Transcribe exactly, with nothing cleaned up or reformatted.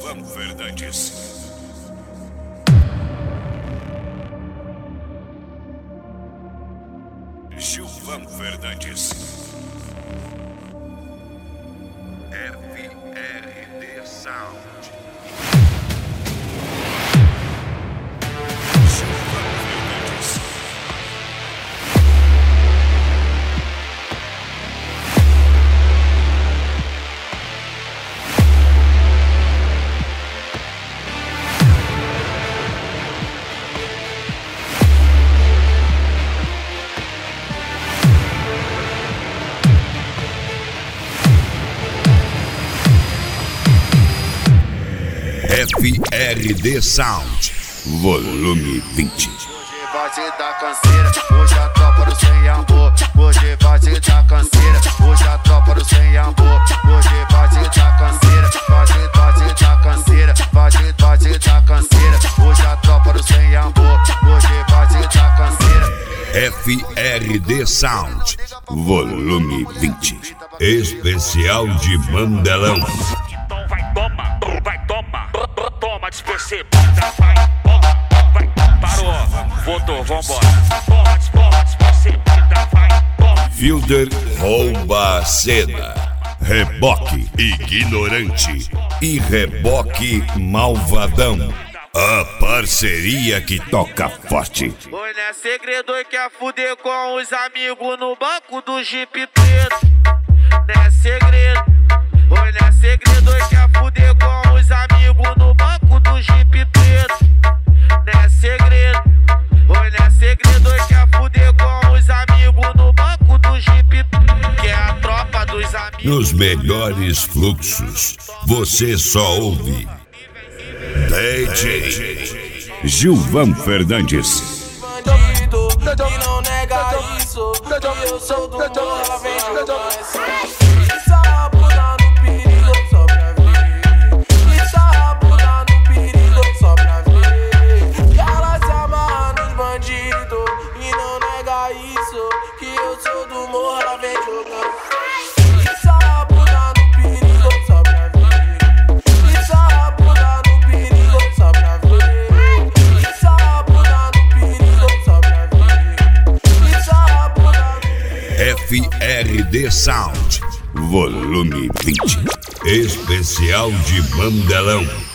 Gilvan Fernandes. Gilvan Fernandes. F R D Sound. F R D Sound, volume vinte. Hoje vai te dar canseira, hoje a tropa do sem amor. Hoje vai te dar canseira, hoje a tropa do sem amor. Hoje vai te dar canseira, vai te, vai te dar canseira, vai te, vai te dar canseira. Hoje a tropa do sem amor, hoje vai te dar canseira. F R D Sound, volume vinte. Especial de Mandelão. Então vai toma, vai toma, toma despercebida, vai, toma, vai, parou, voltou, vambora, toma, toma despercebida, vai, toma. Fielder rouba a cena. Reboque ignorante e reboque malvadão. A parceria que toca forte. Oi, não é segredo que é fuder com os amigos no banco do Jeep preto. Não é segredo. Oi, não é segredo que é fuder com os amigos no banco do Jeep preto. Não é segredo. Oi, não é segredo que é fuder com os amigos no banco do Jeep preto. Que é a tropa dos amigos. Nos melhores fluxos, você só ouve D J Gilvan Fernandes. Bandido, e não nega isso, que eu sou do morro, ela vem jogando. Isso a bunda no perigo só pra ver. Isso a bunda no perigo só pra ver. E ela se amarra nos bandidos, e não nega isso, que eu sou do morro, ela vem jogando. Isso a bunda no perigo só pra ver. Isso a bunda no perigo só pra ver. Isso a bunda no perigo só pra ver. Isso a bunda. F R D Sound, volume vinte. Especial de Mandelão.